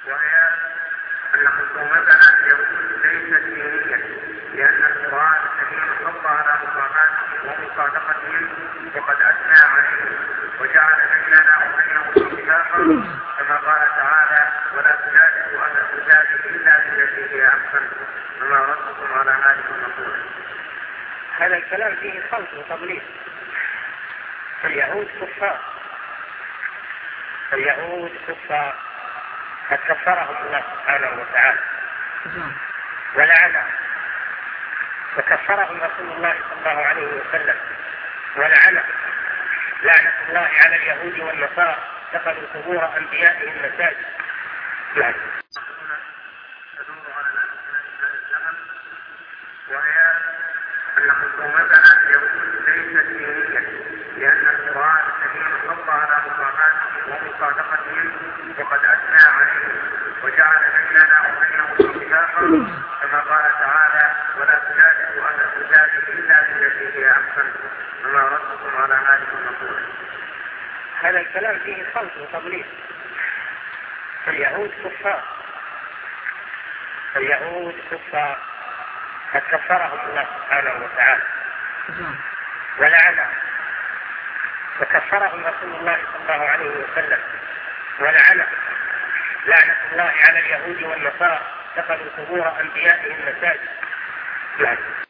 وهي أن خصومتنا اليهود ليست دينية، لأن القرآن الكريم حض على مقاماتهم ومصادقتهم وقد أثنى عليهم وجعل بيننا وبينهم ميثاقا كما قال تعالى: ولا تجادلوا أهل الكتاب إلا بالتي هي أحسن. وما ردكم على هذه المقولة؟ هذا الكلام فيه خلط وتضليل. اليهود كفار قد كفرهم الله سبحانه وتعالى ولعنهم، وكفرهم رسول الله صلى الله عليه وسلم ولعنهم لعنة الله على اليهود والنصارى اتخذوا قبور أنبيائهم مساجد. تدور على الأسلام، وهي أن خصومتنا اليهود ليست دينية، لأن القرآن الكريم حض على مقاماتهم ومصادقتهم وقد أثنى عليهم وجعل بيننا وبينهم ميثاقا كما قال تعالى: ولا تجادلوا أهل الكتاب إلا بالتي هي أحسن. وما ردكم على هذه المقولة؟ هذا الكلام فيه خلط وتضليل. اليهود كفار قد كفرهم الله سبحانه وتعالى ولعنهم، وكفرهم رسول الله صلى الله عليه وسلم ولعنهم لعنة الله على اليهود والنصارى اتخذوا قبور أنبيائهم مساجد.